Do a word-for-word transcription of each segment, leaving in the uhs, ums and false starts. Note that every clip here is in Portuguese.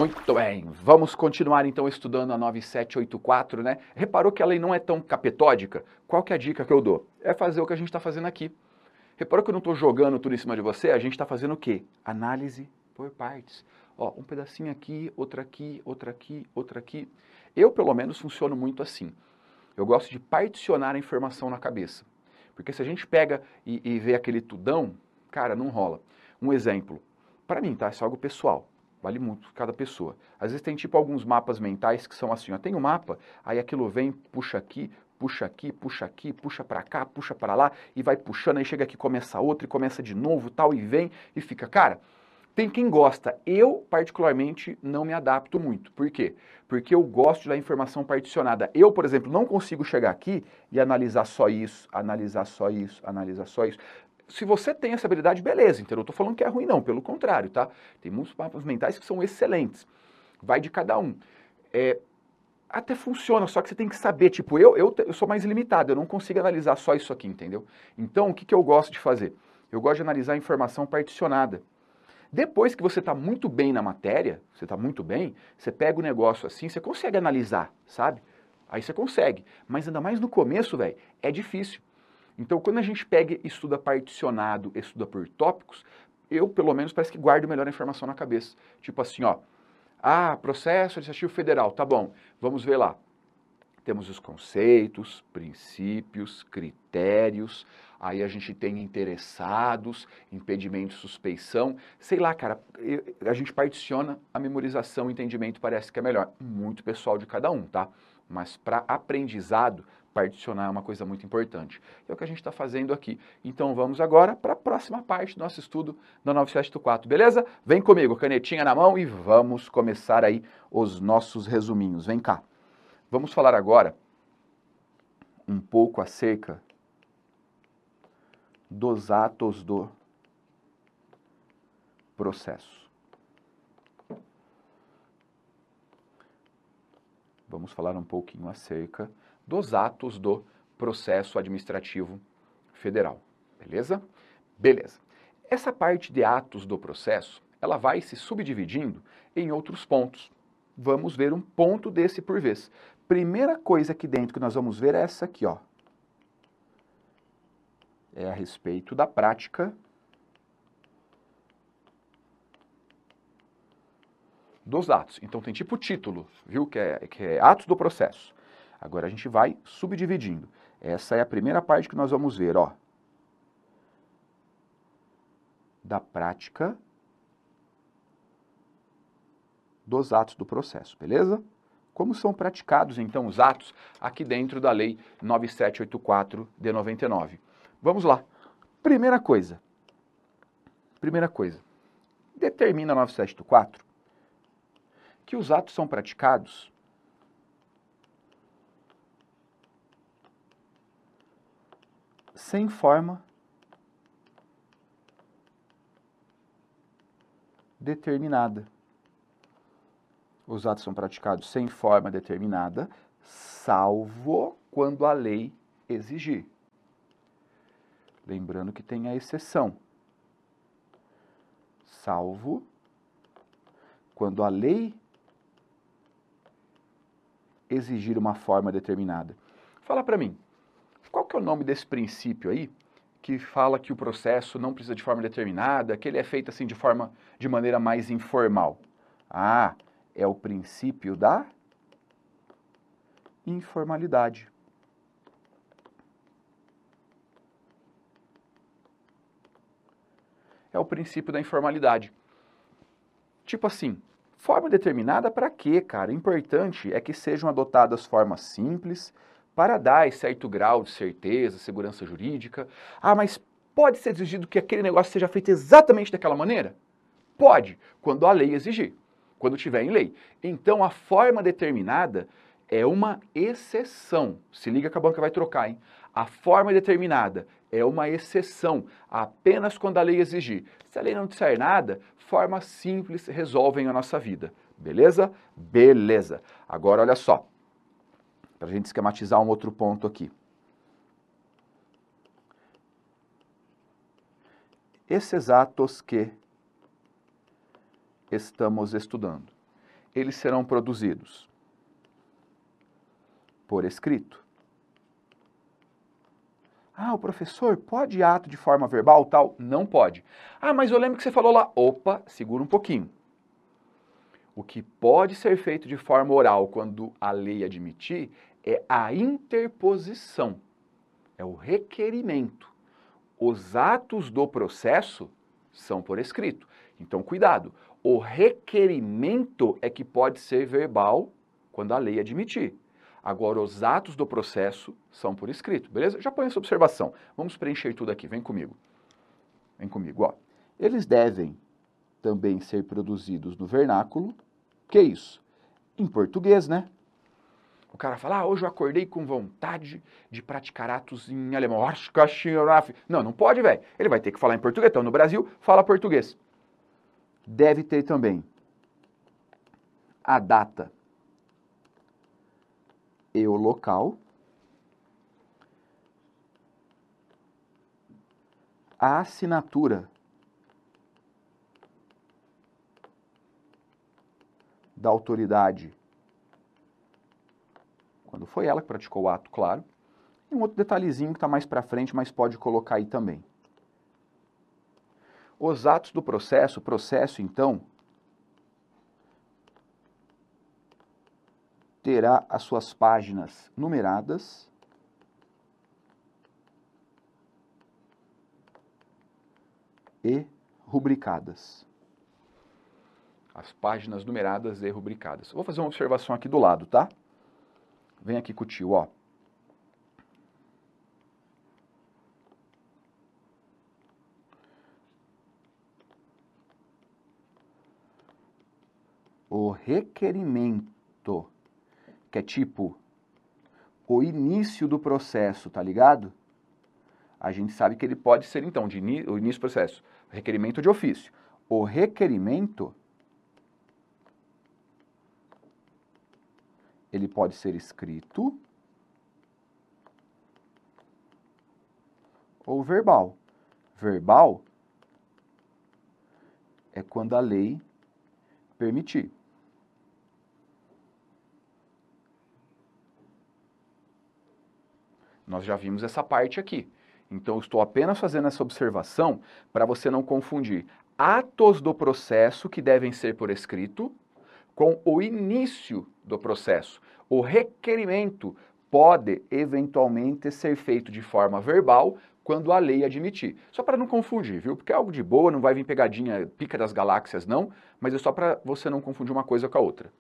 Muito bem, vamos continuar então estudando a nove sete oito quatro, né? Reparou que a lei não é tão capetódica? Qual que é a dica que eu dou? É fazer o que a gente está fazendo aqui. Reparou que eu não estou jogando tudo em cima de você? A gente está fazendo o quê? Análise por partes. Ó, um pedacinho aqui, outro aqui, outro aqui, outro aqui. Eu, pelo menos, funciono muito assim. Eu gosto de particionar a informação na cabeça. Porque se a gente pega e, e vê aquele tudão, cara, não rola. Um exemplo, para mim, tá? Isso é algo pessoal. Vale muito cada pessoa. Às vezes tem tipo alguns mapas mentais que são assim, ó, tem um mapa, aí aquilo vem, puxa aqui, puxa aqui, puxa aqui, puxa para cá, puxa para lá, e vai puxando, aí chega aqui, começa outro, e começa de novo, tal, e vem, e fica. Cara, tem quem gosta. Eu, particularmente, não me adapto muito. Por quê? Porque eu gosto da informação particionada. Eu, por exemplo, não consigo chegar aqui e analisar só isso, analisar só isso, analisar só isso. Se você tem essa habilidade, beleza, então eu não estou falando que é ruim não, pelo contrário, tá? Tem muitos mapas mentais que são excelentes, vai de cada um. É, até funciona, só que você tem que saber, tipo, eu, eu, eu sou mais limitado, eu não consigo analisar só isso aqui, entendeu? Então, o que, que eu gosto de fazer? Eu gosto de analisar a informação particionada. Depois que você está muito bem na matéria, você está muito bem, você pega o negócio assim, você consegue analisar, sabe? Aí você consegue, mas ainda mais no começo, velho, é difícil. Então, quando a gente pega e estuda particionado, estuda por tópicos, eu, pelo menos, parece que guardo melhor a informação na cabeça. Tipo assim, ó, ah, processo administrativo federal, tá bom, vamos ver lá. Temos os conceitos, princípios, critérios, aí a gente tem interessados, impedimento, suspeição, sei lá, cara, a gente particiona a memorização, o entendimento parece que é melhor. Muito pessoal de cada um, tá? Mas para aprendizado, particionar é uma coisa muito importante. É o que a gente está fazendo aqui. Então vamos agora para a próxima parte do nosso estudo da nove sete oito quatro, beleza? Vem comigo, canetinha na mão e vamos começar aí os nossos resuminhos. Vem cá. Vamos falar agora um pouco acerca dos atos do processo. Vamos falar um pouquinho acerca dos atos do processo administrativo federal, beleza? Beleza. Essa parte de atos do processo, ela vai se subdividindo em outros pontos. Vamos ver um ponto desse por vez. Primeira coisa aqui dentro que nós vamos ver é essa aqui, ó. É a respeito da prática dos atos. Então tem tipo título, viu? Que é, que é atos do processo. Agora a gente vai subdividindo. Essa é a primeira parte que nós vamos ver, ó. Da prática dos atos do processo, beleza? Como são praticados, então, os atos aqui dentro da Lei nove sete oito quatro de noventa e nove? Vamos lá. Primeira coisa. Primeira coisa. Determina a nove sete oito quatro que os atos são praticados sem forma determinada. Os atos são praticados sem forma determinada, salvo quando a lei exigir. Lembrando que tem a exceção. Salvo quando a lei exigir uma forma determinada. Fala para mim, qual que é o nome desse princípio aí que fala que o processo não precisa de forma determinada, que ele é feito assim de forma, de maneira mais informal? Ah, é o princípio da informalidade. É o princípio da informalidade. Tipo assim, forma determinada para quê, cara? Importante é que sejam adotadas formas simples para dar certo grau de certeza, segurança jurídica. Ah, mas pode ser exigido que aquele negócio seja feito exatamente daquela maneira? Pode, quando a lei exigir, quando tiver em lei. Então, a forma determinada é uma exceção. Se liga que a banca vai trocar, hein? A forma determinada é uma exceção, apenas quando a lei exigir. Se a lei não disser nada, formas simples resolvem a nossa vida. Beleza? Beleza. Agora, olha só, para a gente esquematizar um outro ponto aqui. Esses atos que estamos estudando, eles serão produzidos? Por escrito. Ah, o professor, pode ato de forma verbal tal? Não pode. Ah, mas eu lembro que você falou lá. Opa, segura um pouquinho. O que pode ser feito de forma oral quando a lei admitir é a interposição, é o requerimento. Os atos do processo são por escrito. Então, cuidado. O requerimento é que pode ser verbal quando a lei admitir. Agora, os atos do processo são por escrito, beleza? Já põe essa observação. Vamos preencher tudo aqui, vem comigo. Vem comigo, ó. Eles devem também ser produzidos no vernáculo. Que isso? Em português, né? O cara fala, ah, hoje eu acordei com vontade de praticar atos em alemão. Não, não pode, velho. Ele vai ter que falar em português. Então, no Brasil, fala português. Deve ter também a data e o local, a assinatura da autoridade, quando foi ela que praticou o ato, claro, e um outro detalhezinho que está mais para frente, mas pode colocar aí também. Os atos do processo, o processo, então, terá as suas páginas numeradas e rubricadas. As páginas numeradas e rubricadas. Vou fazer uma observação aqui do lado, tá? Vem aqui com o tio, ó. O requerimento, que é tipo o início do processo, tá ligado? A gente sabe que ele pode ser, então, de ini- o início do processo, requerimento de ofício. O requerimento, ele pode ser escrito ou verbal. Verbal é quando a lei permitir. Nós já vimos essa parte aqui. Então, eu estou apenas fazendo essa observação para você não confundir atos do processo que devem ser por escrito com o início do processo. O requerimento pode, eventualmente, ser feito de forma verbal quando a lei admitir. Só para não confundir, viu? Porque é algo de boa, não vai vir pegadinha, pica das galáxias, não, mas é só para você não confundir uma coisa com a outra.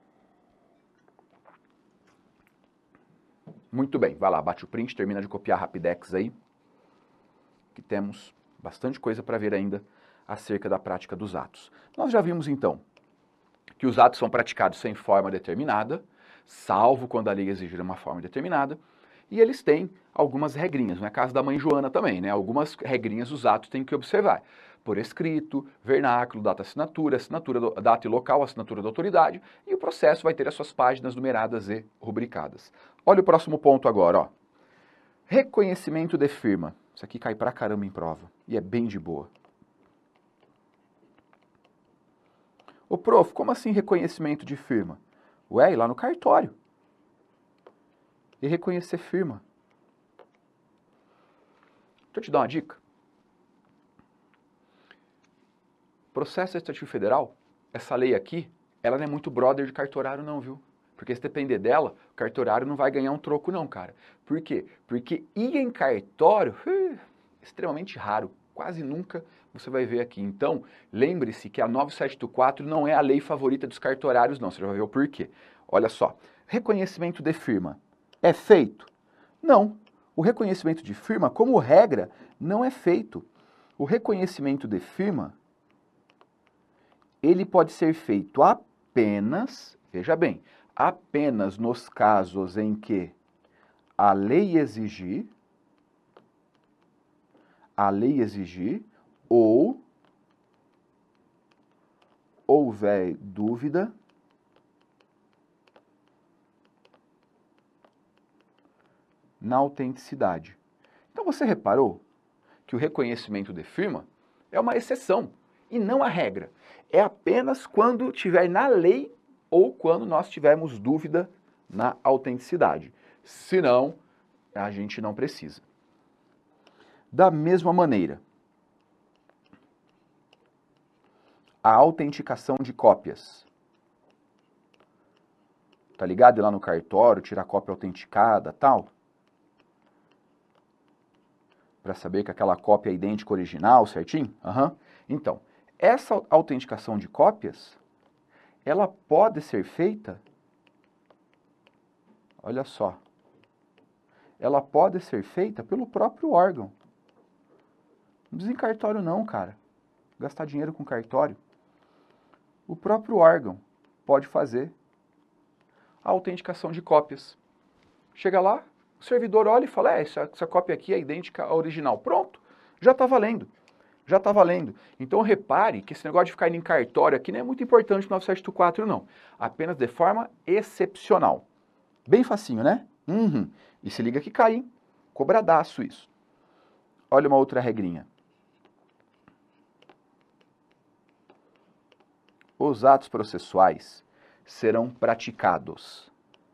Muito bem, vai lá, bate o print, termina de copiar Rapidex aí, que temos bastante coisa para ver ainda acerca da prática dos atos. Nós já vimos, então, que os atos são praticados sem forma determinada, salvo quando a lei exigir uma forma determinada, e eles têm algumas regrinhas, não é caso da mãe Joana também, né? Algumas regrinhas os atos têm que observar. Por escrito, vernáculo, data assinatura, assinatura do, data e local, assinatura da autoridade, e o processo vai ter as suas páginas numeradas e rubricadas. Olha o próximo ponto agora, ó. Reconhecimento de firma. Isso aqui cai pra caramba em prova, e é bem de boa. Ô, prof, como assim reconhecimento de firma? Ué, ir lá no cartório. E reconhecer firma. Deixa eu te dar uma dica. Processo Administrativo Federal, essa lei aqui, ela não é muito brother de cartorário não, viu? Porque se depender dela, o cartorário não vai ganhar um troco não, cara. Por quê? Porque ir em cartório é extremamente raro. Quase nunca você vai ver aqui. Então, lembre-se que a nove sete oito quatro não é a lei favorita dos cartorários não. Você já vai ver o porquê. Olha só, reconhecimento de firma é feito? Não. O reconhecimento de firma, como regra, não é feito. O reconhecimento de firma, ele pode ser feito apenas, veja bem, apenas nos casos em que a lei exigir, a lei exigir, ou houver dúvida na autenticidade. Então você reparou que o reconhecimento de firma é uma exceção e não a regra. É apenas quando tiver na lei ou quando nós tivermos dúvida na autenticidade. Se não, a gente não precisa. Da mesma maneira, a autenticação de cópias. Tá ligado? Ir lá no cartório, tirar cópia autenticada, tal. Para saber que aquela cópia é idêntica ao original, certinho? Uhum. Então, essa autenticação de cópias, ela pode ser feita, olha só, ela pode ser feita pelo próprio órgão. Não precisa em cartório não, cara. Gastar dinheiro com cartório. O próprio órgão pode fazer a autenticação de cópias. Chega lá, o servidor olha e fala, é, essa, essa cópia aqui é idêntica à original. Pronto, já está valendo. Já está valendo. Então repare que esse negócio de ficar indo em cartório aqui não é muito importante no nove sete oito quatro, não. Apenas de forma excepcional. Bem facinho, né? Uhum. E se liga que cai, hein? Cobradaço isso. Olha uma outra regrinha. Os atos processuais serão praticados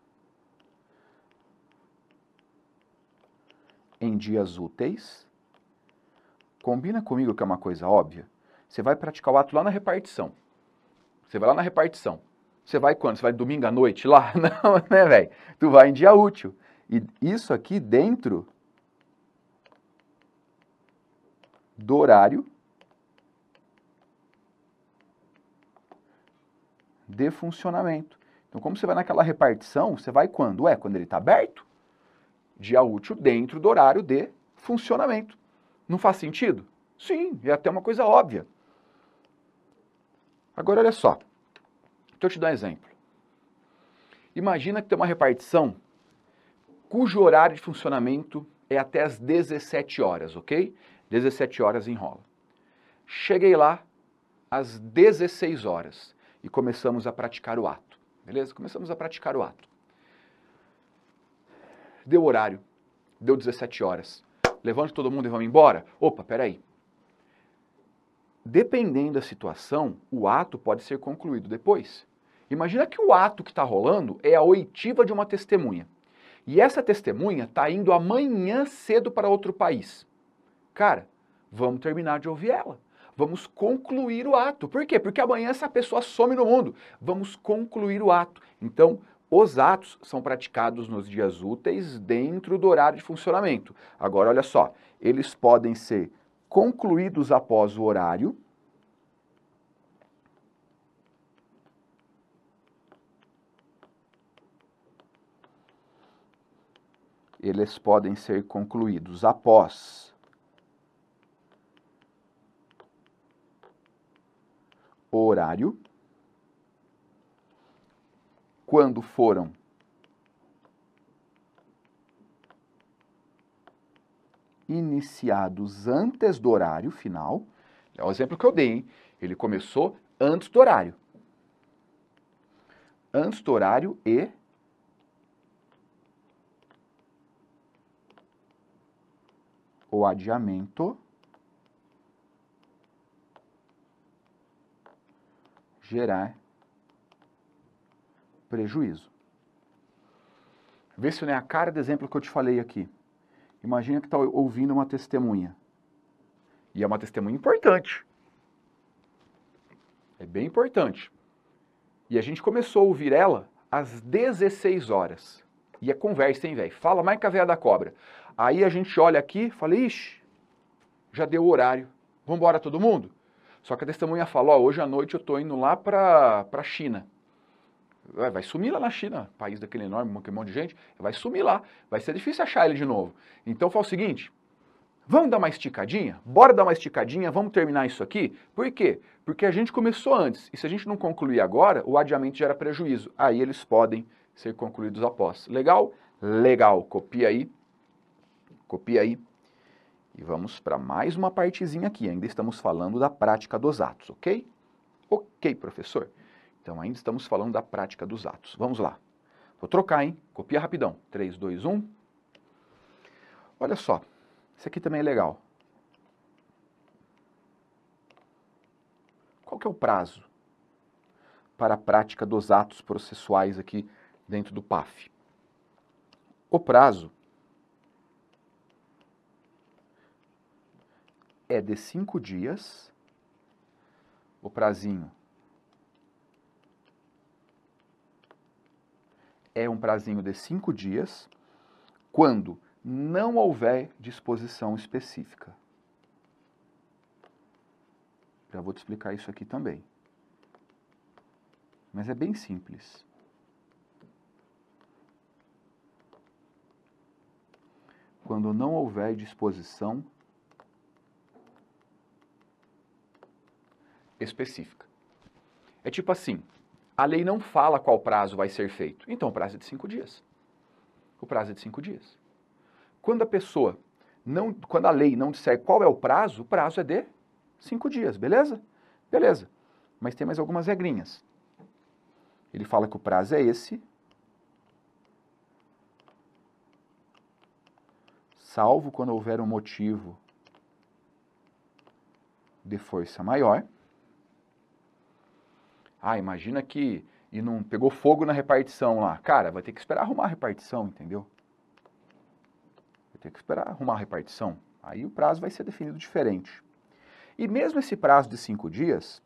em dias úteis. Combina comigo que é uma coisa óbvia? Você vai praticar o ato lá na repartição. Você vai lá na repartição. Você vai quando? Você vai domingo à noite lá? Não, né, velho? Tu vai em dia útil. E isso aqui dentro do horário de funcionamento. Então, como você vai naquela repartição, você vai quando? Ué, quando ele está aberto? Dia útil dentro do horário de funcionamento. Não faz sentido? Sim, é até uma coisa óbvia. Agora, olha só. Deixa eu te dar um exemplo. Imagina que tem uma repartição cujo horário de funcionamento é até as dezessete horas, ok? dezessete horas enrola. Cheguei lá às dezesseis horas e começamos a praticar o ato, beleza? Começamos a praticar o ato. Deu horário, deu dezessete horas. Levante todo mundo e vamos embora? Opa, peraí. Dependendo da situação, o ato pode ser concluído depois. Imagina que o ato que está rolando é a oitiva de uma testemunha. E essa testemunha está indo amanhã cedo para outro país. Cara, vamos terminar de ouvir ela. Vamos concluir o ato. Por quê? Porque amanhã essa pessoa some no mundo. Vamos concluir o ato. Então, os atos são praticados nos dias úteis dentro do horário de funcionamento. Agora, olha só, eles podem ser concluídos após o horário, eles podem ser concluídos após o horário, quando foram iniciados antes do horário final. É o exemplo que eu dei, hein? Ele começou antes do horário. Antes do horário e o adiamento gerar prejuízo. Vê se não é a cara do exemplo que eu te falei aqui. Imagina que está ouvindo uma testemunha. E é uma testemunha importante. É bem importante. E a gente começou a ouvir ela às dezesseis horas. E é conversa, hein, velho? Fala mais que a veia da cobra. Aí a gente olha aqui e fala, ixi, já deu o horário. Vamos embora todo mundo? Só que a testemunha fala, ó, hoje à noite eu tô indo lá pra, pra China. Vai sumir lá na China, país daquele enorme, um monte de gente, vai sumir lá, vai ser difícil achar ele de novo. Então fala o seguinte, vamos dar uma esticadinha? Bora dar uma esticadinha, vamos terminar isso aqui? Por quê? Porque a gente começou antes, e se a gente não concluir agora, o adiamento gera prejuízo. Aí eles podem ser concluídos após. Legal? Legal. Copia aí, copia aí. E vamos para mais uma partezinha aqui, ainda estamos falando da prática dos atos, ok? Ok, professor. Então, ainda estamos falando da prática dos atos. Vamos lá. Vou trocar, hein? Copia rapidão. três, dois, um. Olha só. Esse aqui também é legal. Qual que é o prazo para a prática dos atos processuais aqui dentro do P A F. O prazo é de cinco dias, o prazinho é um prazinho de cinco dias, quando não houver disposição específica. Já vou te explicar isso aqui também. Mas é bem simples. Quando não houver disposição específica. É tipo assim, a lei não fala qual prazo vai ser feito, então o prazo é de cinco dias. O prazo é de cinco dias. Quando a pessoa, não, quando a lei não disser qual é o prazo, o prazo é de cinco dias, beleza? Beleza. Mas tem mais algumas regrinhas. Ele fala que o prazo é esse, salvo quando houver um motivo de força maior. Ah, imagina que e não pegou fogo na repartição lá. Cara, vai ter que esperar arrumar a repartição, entendeu? Vai ter que esperar arrumar a repartição. Aí o prazo vai ser definido diferente. E mesmo esse prazo de cinco dias,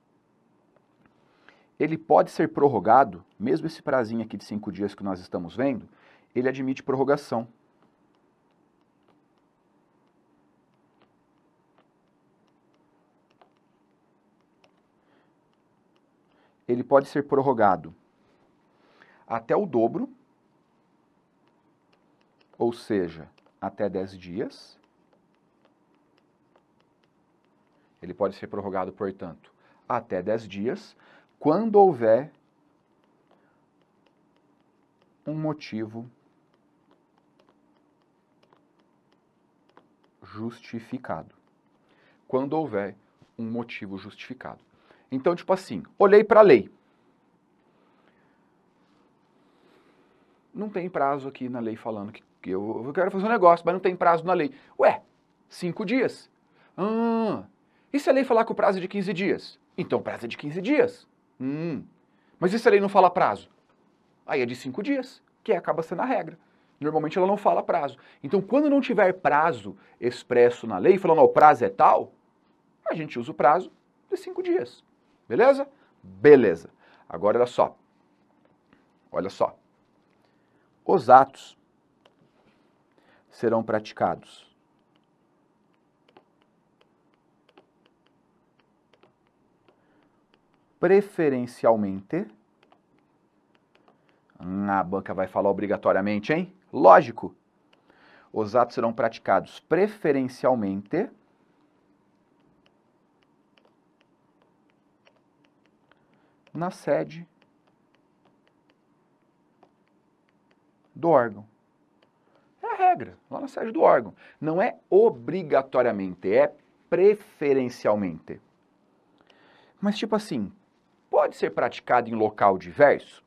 ele pode ser prorrogado, mesmo esse prazinho aqui de cinco dias que nós estamos vendo, ele admite prorrogação. Ele pode ser prorrogado até o dobro, ou seja, até dez dias. Ele pode ser prorrogado, portanto, até dez dias, quando houver um motivo justificado. Quando houver um motivo justificado. Então, tipo assim, olhei para a lei. Não tem prazo aqui na lei falando que, que eu, eu quero fazer um negócio, mas não tem prazo na lei. Ué, cinco dias. Ah, e se a lei falar que o prazo é de quinze dias? Então o prazo é de quinze dias. Hum, mas e se a lei não fala prazo? Aí é de cinco dias, que acaba sendo a regra. Normalmente ela não fala prazo. Então, quando não tiver prazo expresso na lei, falando, ó, o prazo é tal, a gente usa o prazo de cinco dias. Beleza? Beleza. Agora, olha só. Olha só. Os atos serão praticados preferencialmente. A banca vai falar obrigatoriamente, hein? Lógico. Os atos serão praticados preferencialmente na sede do órgão. É a regra, lá na sede do órgão. Não é obrigatoriamente, é preferencialmente. Mas tipo assim, pode ser praticado em local diverso?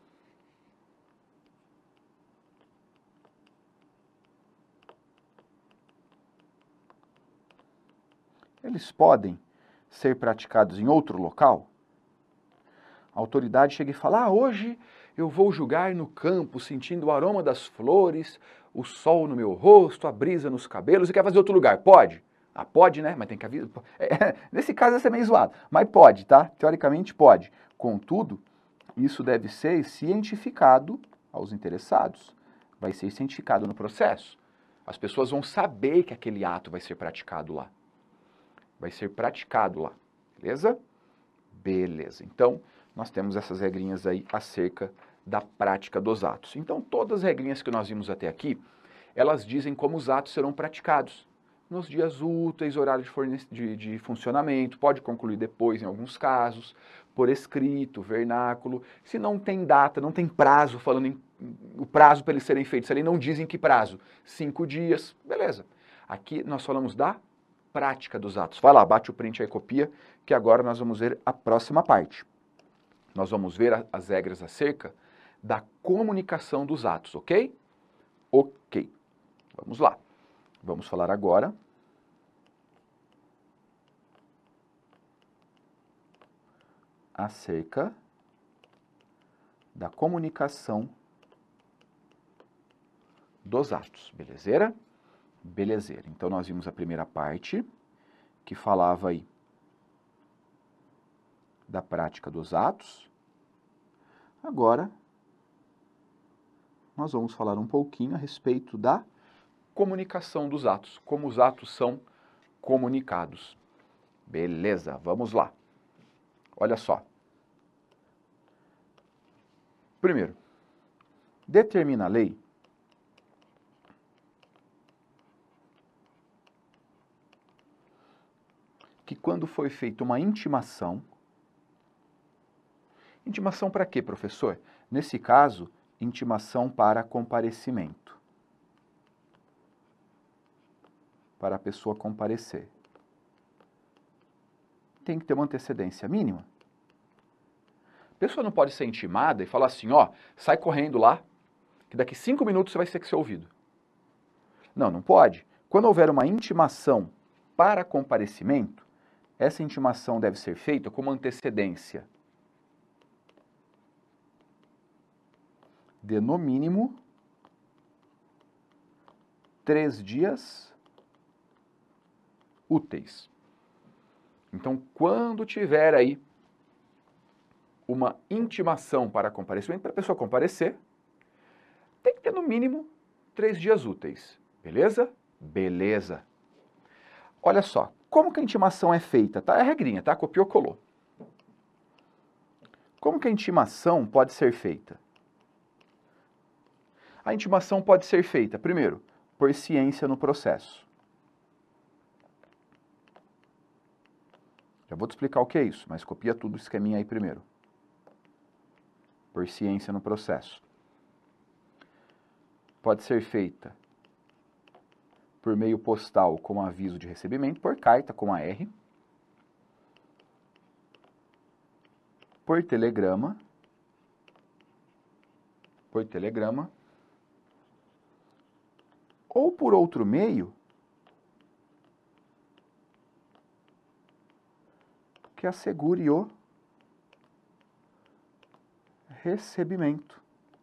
Eles podem ser praticados em outro local? A autoridade chega e fala, ah, hoje eu vou julgar no campo, sentindo o aroma das flores, o sol no meu rosto, a brisa nos cabelos, e quer fazer outro lugar. Pode? Ah, pode, né? Mas tem que avisar. É, nesse caso, vai ser meio zoado. Mas pode, tá? Teoricamente, pode. Contudo, isso deve ser cientificado aos interessados. Vai ser cientificado no processo. As pessoas vão saber que aquele ato vai ser praticado lá. Vai ser praticado lá. Beleza? Beleza. Então, nós temos essas regrinhas aí acerca da prática dos atos. Então, todas as regrinhas que nós vimos até aqui, elas dizem como os atos serão praticados. Nos dias úteis, horário de, de, de funcionamento, pode concluir depois em alguns casos, por escrito, vernáculo. Se não tem data, não tem prazo, falando em, o prazo para eles serem feitos, se eles não dizem que prazo, cinco dias, beleza. Aqui nós falamos da prática dos atos. Vai lá, bate o print aí, copia, que agora nós vamos ver a próxima parte. Nós vamos ver a, as regras acerca da comunicação dos atos, ok? Ok. Vamos lá. Vamos falar agora acerca da comunicação dos atos, belezeira? Belezeira. Então, nós vimos a primeira parte, que falava aí da prática dos atos. Agora, nós vamos falar um pouquinho a respeito da comunicação dos atos, como os atos são comunicados. Beleza, vamos lá. Olha só. Primeiro, determina a lei que quando foi feita uma intimação, intimação para quê, professor? Nesse caso, intimação para comparecimento, para a pessoa comparecer. Tem que ter uma antecedência mínima. A pessoa não pode ser intimada e falar assim, ó, sai correndo lá, que daqui cinco minutos você vai ter que ser ouvido. Não, não pode. Quando houver uma intimação para comparecimento, essa intimação deve ser feita com uma antecedência de, no mínimo, três dias úteis. Então, quando tiver aí uma intimação para comparecimento, para a pessoa comparecer, tem que ter no mínimo três dias úteis. Beleza? Beleza. Olha só, como que a intimação é feita? Tá? É a regrinha, tá? Copiou, colou. Como que a intimação pode ser feita? A intimação pode ser feita, primeiro, por ciência no processo. Já vou te explicar o que é isso, mas copia tudo o esqueminha aí primeiro. Por ciência no processo. Pode ser feita por meio postal com aviso de recebimento, por carta com a R, por telegrama, por telegrama, ou por outro meio que assegure o recebimento.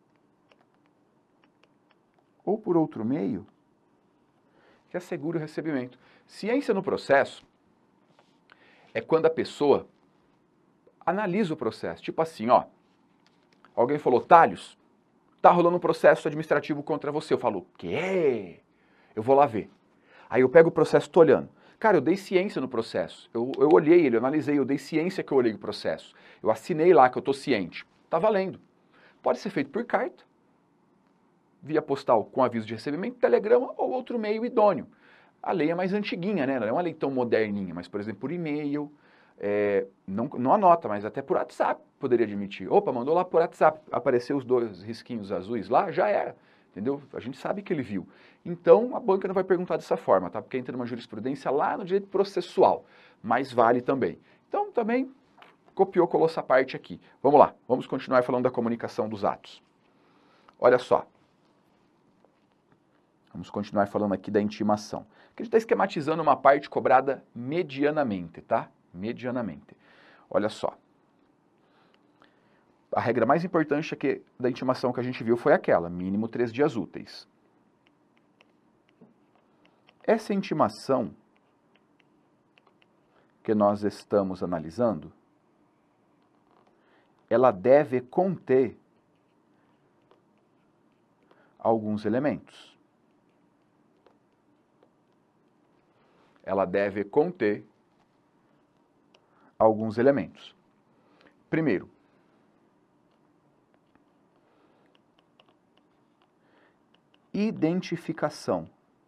Ou por outro meio que assegure o recebimento. Ciência no processo é quando a pessoa analisa o processo. Tipo assim, ó, alguém falou, Thales, tá rolando um processo administrativo contra você. Eu falo, o quê? Eu vou lá ver. Aí eu pego o processo, tô olhando. Cara, eu dei ciência no processo. Eu, eu olhei ele, eu analisei, eu dei ciência que eu olhei o processo. Eu assinei lá que eu tô ciente. Tá valendo. Pode ser feito por carta, via postal com aviso de recebimento, telegrama ou outro meio idôneo. A lei é mais antiguinha, né? Não é uma lei tão moderninha, mas, por exemplo, por e-mail, é, não, não anota, mas até por WhatsApp poderia admitir. Opa, mandou lá por WhatsApp, apareceu os dois risquinhos azuis lá, já era, entendeu? A gente sabe que ele viu. Então, a banca não vai perguntar dessa forma, tá? Porque entra numa jurisprudência lá no direito processual, mas vale também. Então, também copiou, colou essa parte aqui. Vamos lá, vamos continuar falando da comunicação dos atos. Olha só. Vamos continuar falando aqui da intimação. Aqui a gente está esquematizando uma parte cobrada medianamente, tá? Medianamente. Olha só. A regra mais importante aqui da intimação que a gente viu foi aquela, mínimo três dias úteis. Essa intimação que nós estamos analisando, ela deve conter alguns elementos. Ela deve conter alguns elementos. Primeiro, identificação.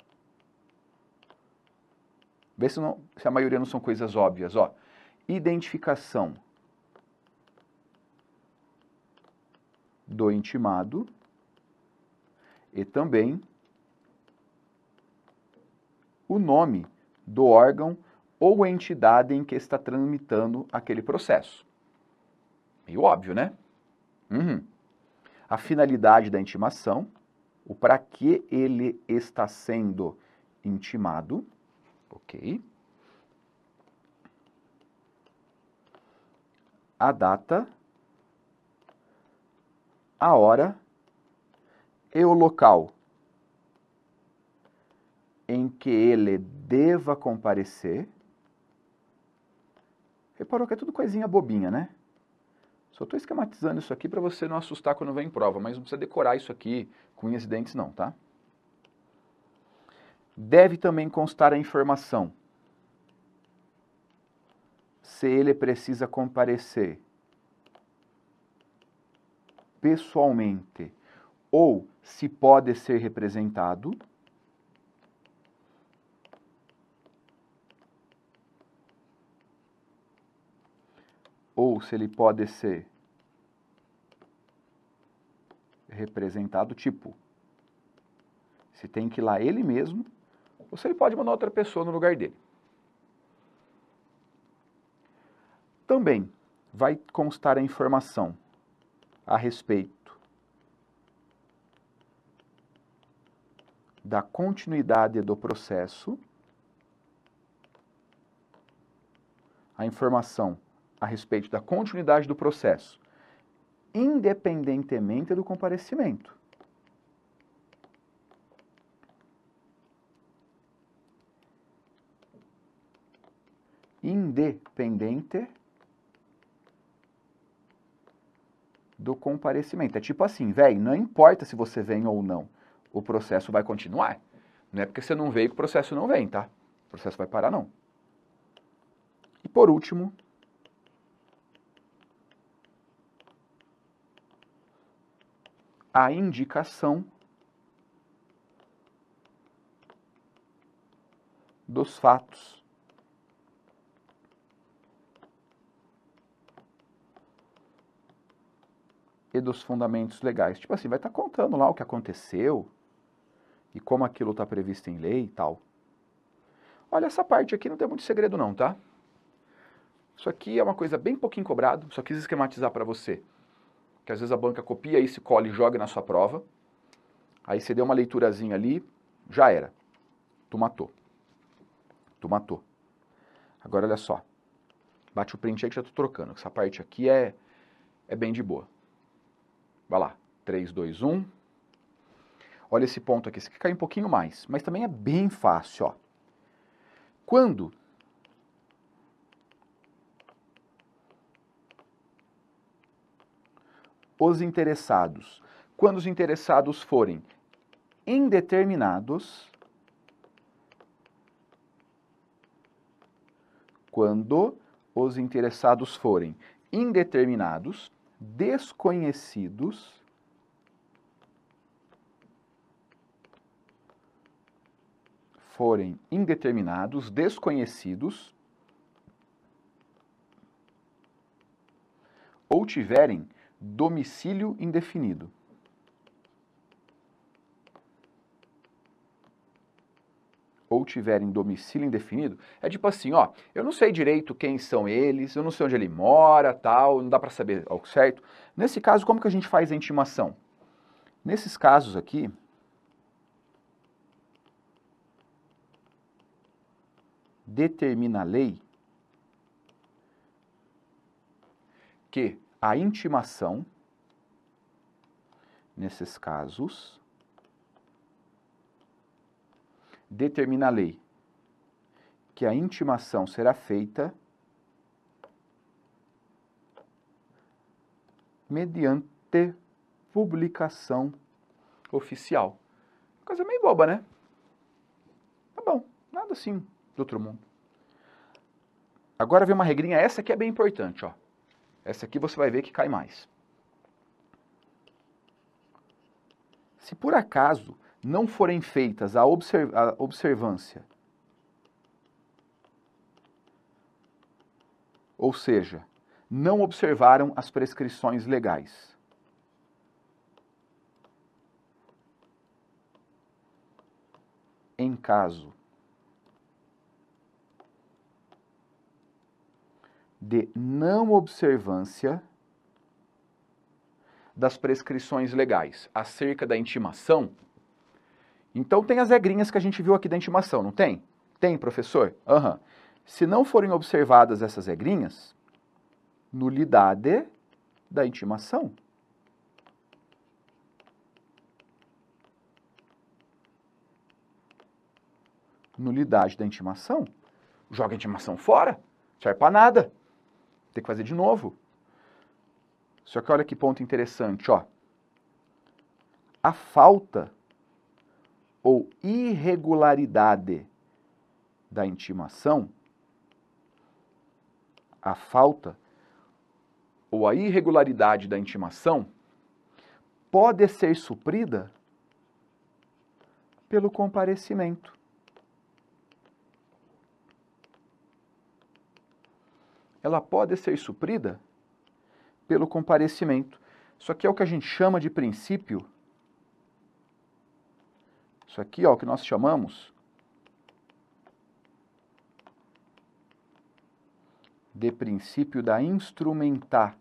Vê se, não, se a maioria não são coisas óbvias. Ó. Identificação do intimado e também o nome do órgão ou entidade em que está tramitando aquele processo. Meio óbvio, né? Uhum. A finalidade da intimação, o para que ele está sendo intimado, ok? A data a hora e o local em que ele deva comparecer. Reparou que é tudo coisinha bobinha, né? Só estou esquematizando isso aqui para você não assustar quando vem em prova, mas não precisa decorar isso aqui com unhas e dentes não, tá? Deve também constar a informação se ele precisa comparecer pessoalmente ou se pode ser representado. Ou se ele pode ser representado, tipo, se tem que ir lá ele mesmo, ou se ele pode mandar outra pessoa no lugar dele. Também vai constar a informação a respeito da continuidade do processo, a informação a respeito da continuidade do processo, independentemente do comparecimento. Independente do comparecimento. É tipo assim, velho, não importa se você vem ou não, o processo vai continuar. Não é porque você não veio que o processo não vem, tá? O processo vai parar, não. E por último, a indicação dos fatos e dos fundamentos legais. Tipo assim, vai estar contando lá o que aconteceu e como aquilo está previsto em lei e tal. Olha, essa parte aqui não tem muito segredo não, tá? Isso aqui é uma coisa bem pouquinho cobrado, só quis esquematizar para você. Que às vezes a banca copia isso, cola e joga na sua prova. Aí você deu uma leiturazinha ali, já era. Tu matou. Tu matou. Agora olha só. Bate o print aí que já tô trocando. Essa parte aqui é, é bem de boa. Vai lá. três, dois, um. Olha esse ponto aqui. Esse aqui cai um pouquinho mais, mas também é bem fácil, ó. Quando os interessados, quando os interessados forem indeterminados, quando os interessados forem indeterminados, desconhecidos, forem indeterminados, desconhecidos, ou tiverem domicílio indefinido. Ou tiverem domicílio indefinido, é tipo assim, ó, eu não sei direito quem são eles, eu não sei onde ele mora, tal, não dá para saber ao certo. Nesse caso, como que a gente faz a intimação? Nesses casos aqui, determina a lei que a intimação, nesses casos, determina a lei que a intimação será feita mediante publicação oficial. Coisa meio boba, né? Tá bom, nada assim do outro mundo. Agora vem uma regrinha, essa aqui é bem importante, ó. Essa aqui você vai ver que cai mais. Se por acaso não forem feitas a, observ a observância, ou seja, não observaram as prescrições legais, em caso de não observância das prescrições legais acerca da intimação, então tem as regrinhas que a gente viu aqui da intimação, não tem? Tem, professor? Aham. Uhum. Se não forem observadas essas regrinhas, nulidade da intimação. nulidade da intimação, joga a intimação fora, não serve para nada. Tem que fazer de novo. Só que olha que ponto interessante, ó. A falta ou irregularidade da intimação, a falta ou a irregularidade da intimação pode ser suprida pelo comparecimento. Ela pode ser suprida pelo comparecimento. Isso aqui é o que a gente chama de princípio. Isso aqui é o que nós chamamos de princípio da instrumentalidade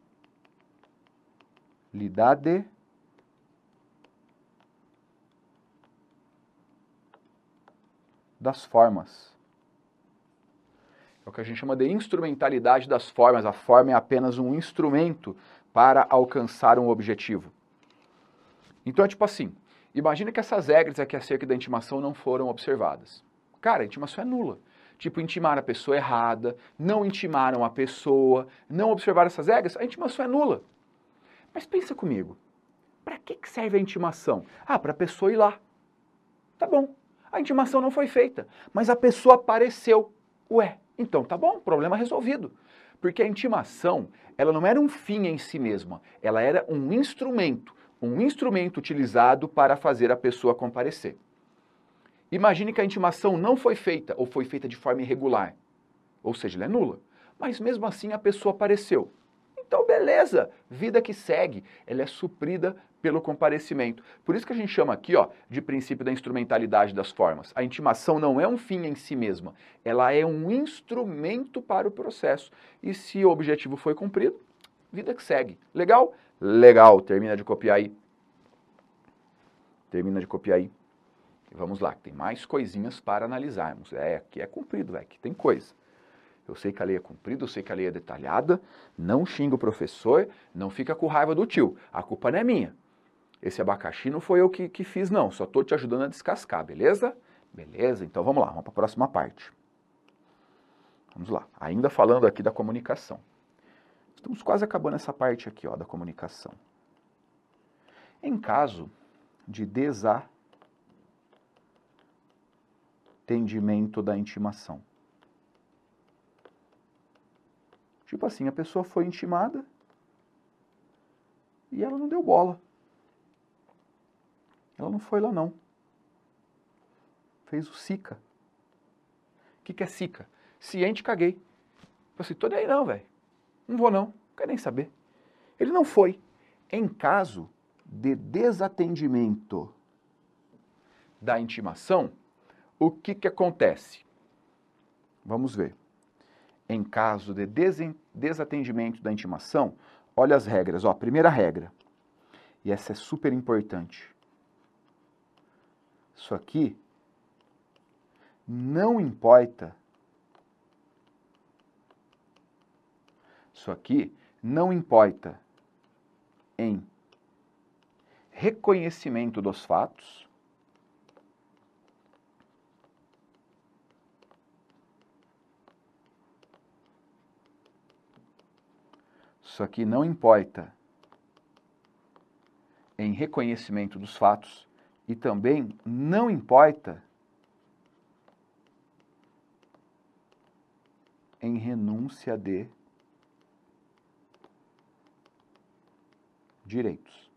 das formas. É o que a gente chama de instrumentalidade das formas. A forma é apenas um instrumento para alcançar um objetivo. Então é tipo assim, imagina que essas regras aqui acerca da intimação não foram observadas. Cara, a intimação é nula. Tipo, intimaram a pessoa errada, não intimaram a pessoa, não observaram essas regras, a intimação é nula. Mas pensa comigo, para que serve a intimação? Ah, para a pessoa ir lá. Tá bom, a intimação não foi feita, mas a pessoa apareceu. Ué, então tá bom, problema resolvido. Porque a intimação, ela não era um fim em si mesma, ela era um instrumento, um instrumento utilizado para fazer a pessoa comparecer. Imagine que a intimação não foi feita, ou foi feita de forma irregular, ou seja, ela é nula, mas mesmo assim a pessoa apareceu. Então beleza, vida que segue, ela é suprida pelo comparecimento. Por isso que a gente chama aqui, ó, de princípio da instrumentalidade das formas. A intimação não é um fim em si mesma, ela é um instrumento para o processo. E se o objetivo foi cumprido, vida que segue. Legal? Legal, termina de copiar aí. Termina de copiar aí. Vamos lá, tem mais coisinhas para analisarmos. É, aqui é comprido, velho, aqui tem coisa. Eu sei que a lei é comprida, eu sei que a lei é detalhada, não xinga o professor, não fica com raiva do tio. A culpa não é minha. Esse abacaxi não foi eu que, que fiz, não. Só estou te ajudando a descascar, beleza? Beleza, então vamos lá, vamos para a próxima parte. Vamos lá, ainda falando aqui da comunicação. Estamos quase acabando essa parte aqui, ó, da comunicação. Em caso de desatendimento da intimação. Tipo assim, a pessoa foi intimada e ela não deu bola. Ela não foi lá, não. Fez o SICA. O que, que é SICA? Ciente, caguei. Eu falei assim, tô nem aí não, velho. Não vou não, não quero nem saber. Ele não foi. Em caso de desatendimento da intimação, o que, que acontece? Vamos ver. Em caso de desatendimento da intimação, olha as regras. Ó, primeira regra, e essa é super importante. Isso aqui não importa. Isso aqui não importa em reconhecimento dos fatos, isso aqui não importa em reconhecimento dos fatos e também não importa em renúncia de direitos.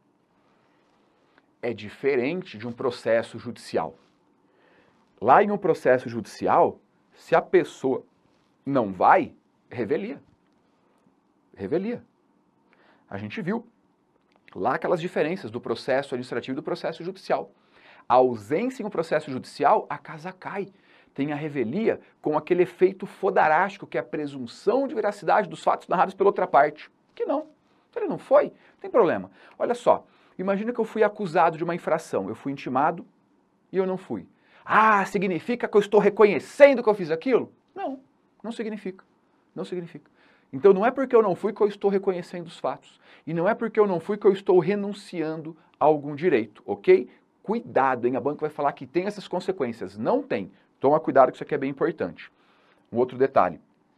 É diferente de um processo judicial. Lá em um processo judicial, se a pessoa não vai, revelia. Revelia. A gente viu lá aquelas diferenças do processo administrativo e do processo judicial. A ausência em um processo judicial, a casa cai. Tem a revelia com aquele efeito fodarástico, que é a presunção de veracidade dos fatos narrados pela outra parte. Que não. Ele não foi, não tem problema. Olha só, imagina que eu fui acusado de uma infração, eu fui intimado e eu não fui. Ah, significa que eu estou reconhecendo que eu fiz aquilo? Não, não significa. Não significa. Então não é porque eu não fui que eu estou reconhecendo os fatos. E não é porque eu não fui que eu estou renunciando a algum direito, ok? Cuidado, hein? A banca vai falar que tem essas consequências. Não tem. Toma cuidado que isso aqui é bem importante. Um outro detalhe.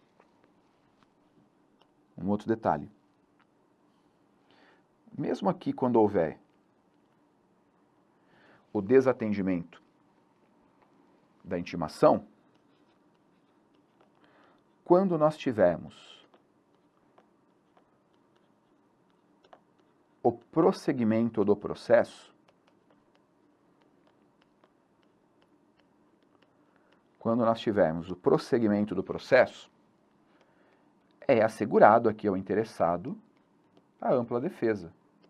Um outro detalhe. Mesmo aqui quando houver o desatendimento da intimação, quando nós tivermos o prosseguimento do processo, quando nós tivermos o prosseguimento do processo, é assegurado aqui ao interessado a ampla defesa.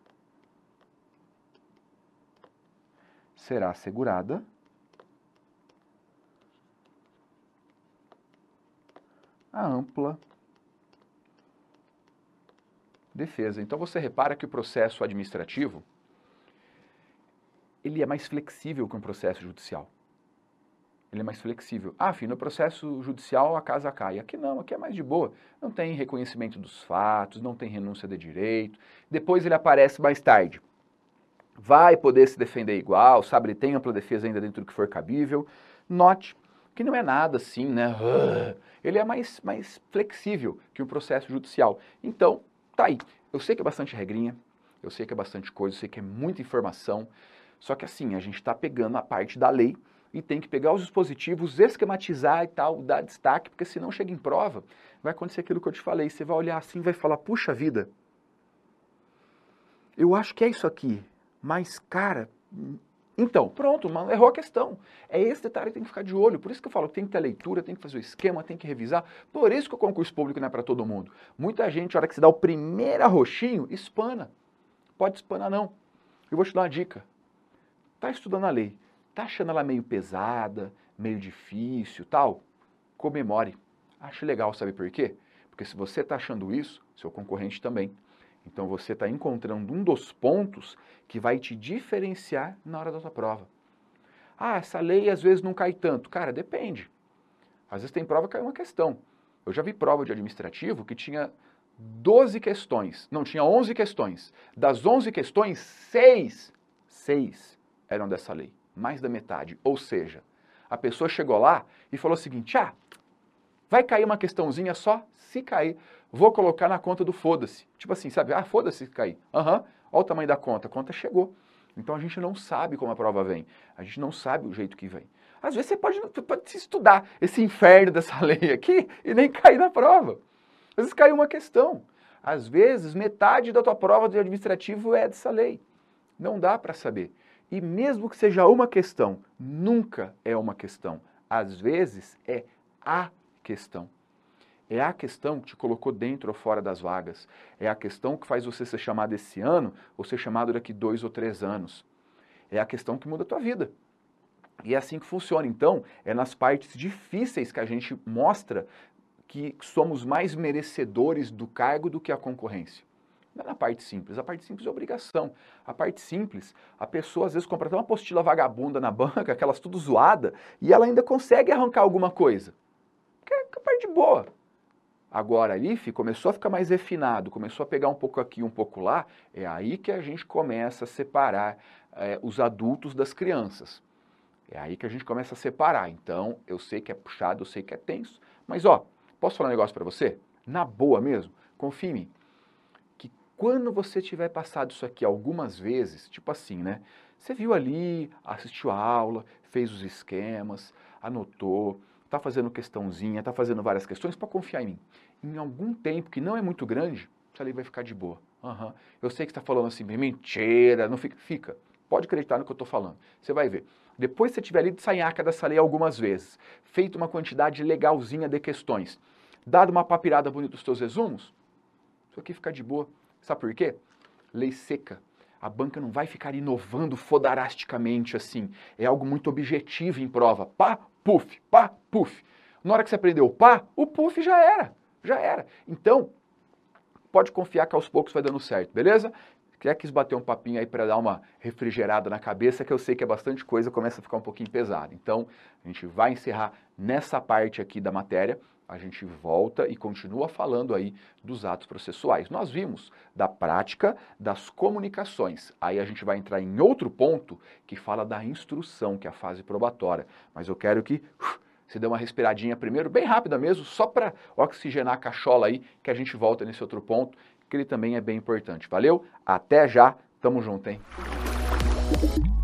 Será assegurada a ampla defesa. Então você repara que o processo administrativo ele é mais flexível que um processo judicial. Ele é mais flexível. Ah, filho, no processo judicial a casa cai. Aqui não, aqui é mais de boa. Não tem reconhecimento dos fatos, não tem renúncia de direito. Depois ele aparece mais tarde. Vai poder se defender igual, sabe? Ele tem ampla defesa ainda dentro do que for cabível. Note que não é nada assim, né? Ele é mais, mais flexível que um processo judicial. Então, tá aí. Eu sei que é bastante regrinha, eu sei que é bastante coisa, eu sei que é muita informação, só que assim, a gente está pegando a parte da lei e tem que pegar os dispositivos, esquematizar e tal, dar destaque, porque senão chega em prova, vai acontecer aquilo que eu te falei, você vai olhar assim e vai falar, puxa vida, eu acho que é isso aqui, mas cara, então, pronto, mano, errou a questão. É esse detalhe que tem que ficar de olho, por isso que eu falo, tem que ter leitura, tem que fazer o esquema, tem que revisar, por isso que o concurso público não é para todo mundo. Muita gente, na hora que você dá o primeiro arroxinho, espana. Pode espanar não. Eu vou te dar uma dica. Tá estudando a lei, tá achando ela meio pesada, meio difícil, tal? Comemore. Ache legal, sabe por quê? Porque se você tá achando isso, seu concorrente também. Então você está encontrando um dos pontos que vai te diferenciar na hora da sua prova. Ah, essa lei às vezes não cai tanto. Cara, depende. Às vezes tem prova que cai uma questão. Eu já vi prova de administrativo que tinha doze questões. Não, tinha onze questões. Das onze questões, seis, seis eram dessa lei. Mais da metade. Ou seja, a pessoa chegou lá e falou o seguinte, ah, vai cair uma questãozinha só? Se cair, vou colocar na conta do foda-se. Tipo assim, sabe? Ah, foda-se se cair. Aham, uhum. Olha o tamanho da conta. A conta chegou. Então a gente não sabe como a prova vem. A gente não sabe o jeito que vem. Às vezes você pode, pode se estudar esse inferno dessa lei aqui e nem cair na prova. Às vezes cai uma questão. Às vezes metade da tua prova de administrativo é dessa lei. Não dá para saber. E mesmo que seja uma questão, nunca é uma questão. Às vezes é a questão. É a questão que te colocou dentro ou fora das vagas. É a questão que faz você ser chamado esse ano ou ser chamado daqui dois ou três anos. É a questão que muda a tua vida. E é assim que funciona. Então, é nas partes difíceis que a gente mostra que somos mais merecedores do cargo do que a concorrência. Não é na parte simples. A parte simples é obrigação. A parte simples, a pessoa às vezes compra até uma apostila vagabunda na banca, aquelas tudo zoada, e ela ainda consegue arrancar alguma coisa. Que é a parte boa. Agora ali começou a ficar mais refinado, começou a pegar um pouco aqui, um pouco lá, é aí que a gente começa a separar é, os adultos das crianças. É aí que a gente começa a separar. Então, eu sei que é puxado, eu sei que é tenso, mas ó, posso falar um negócio pra você? Na boa mesmo, confia em mim, que quando você tiver passado isso aqui algumas vezes, tipo assim, né? Você viu ali, assistiu a aula, fez os esquemas, anotou, tá fazendo questãozinha, tá fazendo várias questões, para confiar em mim. Em algum tempo, que não é muito grande, essa lei vai ficar de boa. Uhum. Eu sei que você está falando assim, mentira, não fica. Fica. Pode acreditar no que eu estou falando. Você vai ver. Depois que você tiver lido sanhaca dessa lei algumas vezes, feito uma quantidade legalzinha de questões, dado uma papirada bonita dos teus resumos, isso aqui fica de boa. Sabe por quê? Lei seca. A banca não vai ficar inovando fodarasticamente assim. É algo muito objetivo em prova. Pá, puf, pá, puf. Na hora que você aprendeu o pá, o puf já era. Já era. Então, pode confiar que aos poucos vai dando certo, beleza? Já quis bater um papinho aí para dar uma refrigerada na cabeça, que eu sei que é bastante coisa, começa a ficar um pouquinho pesado. Então, a gente vai encerrar nessa parte aqui da matéria, a gente volta e continua falando aí dos atos processuais. Nós vimos da prática das comunicações. Aí a gente vai entrar em outro ponto que fala da instrução, que é a fase probatória. Mas eu quero que uh, você dê uma respiradinha primeiro, bem rápida mesmo, só para oxigenar a cachola aí, que a gente volta nesse outro ponto, que ele também é bem importante. Valeu? Até já, tamo junto, hein?